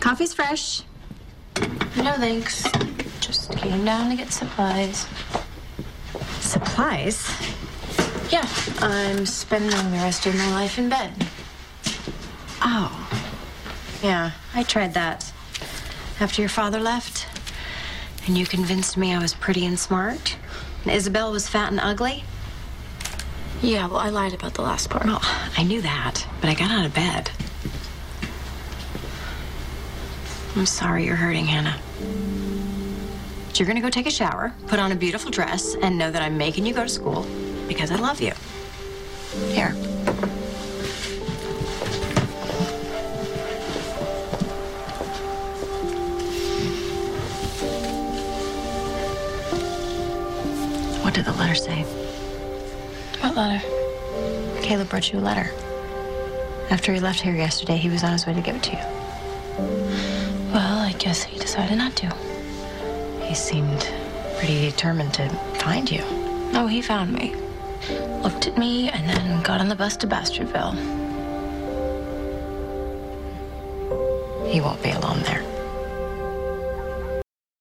Coffee's fresh. No, thanks. Just came down to get supplies. Supplies? Yeah, I'm spending the rest of my life in bed. Oh. Yeah, I tried that. After your father left, and you convinced me I was pretty and smart, and Isabel was fat and ugly. Yeah, well, I lied about the last part. Well, I knew that, but I got out of bed. I'm sorry you're hurting, Hannah. But you're gonna go take a shower, put on a beautiful dress, and know that I'm making you go to school because I love you. Here. What did the letter say? What letter? Caleb brought you a letter. After he left here yesterday, he was on his way to give it to you. Well, I guess he decided not to. He seemed pretty determined to find you. Oh, he found me. Looked at me and then got on the bus to Bastardville. He won't be alone there.